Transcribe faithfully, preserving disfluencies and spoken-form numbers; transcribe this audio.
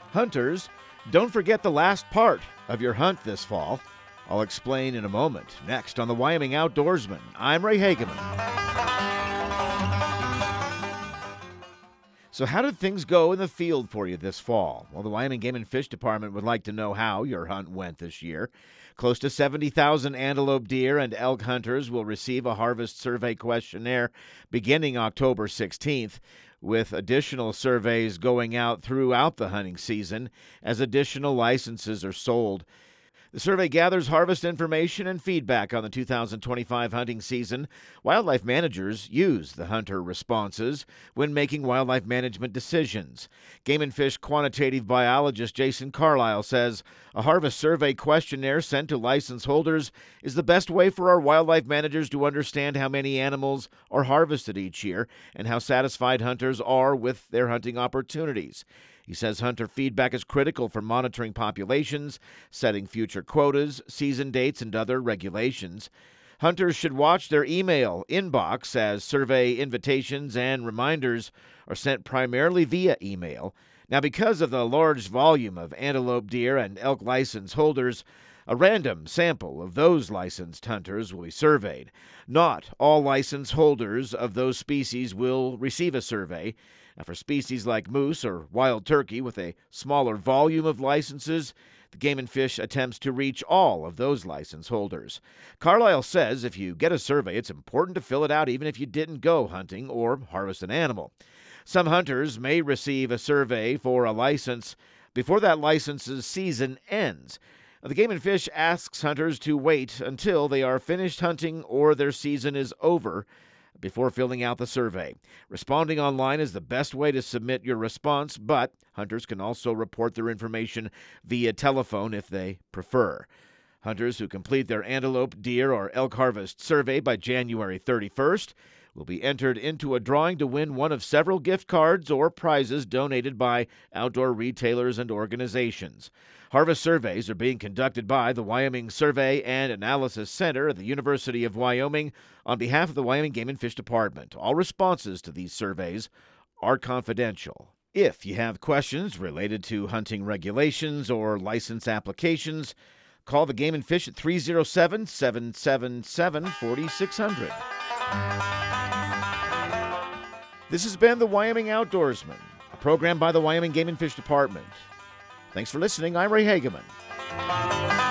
Hunters, don't forget the last part of your hunt this fall. I'll explain in a moment. Next on the Wyoming Outdoorsman, I'm Ray Hageman. So how did things go in the field for you this fall? Well, the Wyoming Game and Fish Department would like to know how your hunt went this year. Close to seventy thousand antelope, deer, and elk hunters will receive a harvest survey questionnaire beginning October sixteenth, with additional surveys going out throughout the hunting season as additional licenses are sold. The survey gathers harvest information and feedback on the two thousand twenty-five hunting season. Wildlife managers use the hunter responses when making wildlife management decisions. Game and Fish quantitative biologist Jason Carlisle says a harvest survey questionnaire sent to license holders is the best way for our wildlife managers to understand how many animals are harvested each year and how satisfied hunters are with their hunting opportunities. He says hunter feedback is critical for monitoring populations, setting future quotas, season dates, and other regulations. Hunters should watch their email inbox as survey invitations and reminders are sent primarily via email. Now, because of the large volume of antelope, deer, and elk license holders, a random sample of those licensed hunters will be surveyed. Not all license holders of those species will receive a survey. Now, for species like moose or wild turkey with a smaller volume of licenses, the Game and Fish attempts to reach all of those license holders. Carlisle says if you get a survey, it's important to fill it out even if you didn't go hunting or harvest an animal. Some hunters may receive a survey for a license before that license's season ends. The Game and Fish asks hunters to wait until they are finished hunting or their season is over before filling out the survey. Responding online is the best way to submit your response, but hunters can also report their information via telephone if they prefer. Hunters who complete their antelope, deer, or elk harvest survey by January thirty-first will be entered into a drawing to win one of several gift cards or prizes donated by outdoor retailers and organizations. Harvest surveys are being conducted by the Wyoming Survey and Analysis Center at the University of Wyoming on behalf of the Wyoming Game and Fish Department. All responses to these surveys are confidential. If you have questions related to hunting regulations or license applications, call the Game and Fish at three oh seven, seven seven seven, four six zero zero. This has been the Wyoming Outdoorsman, a program by the Wyoming Game and Fish Department. Thanks for listening. I'm Ray Hageman.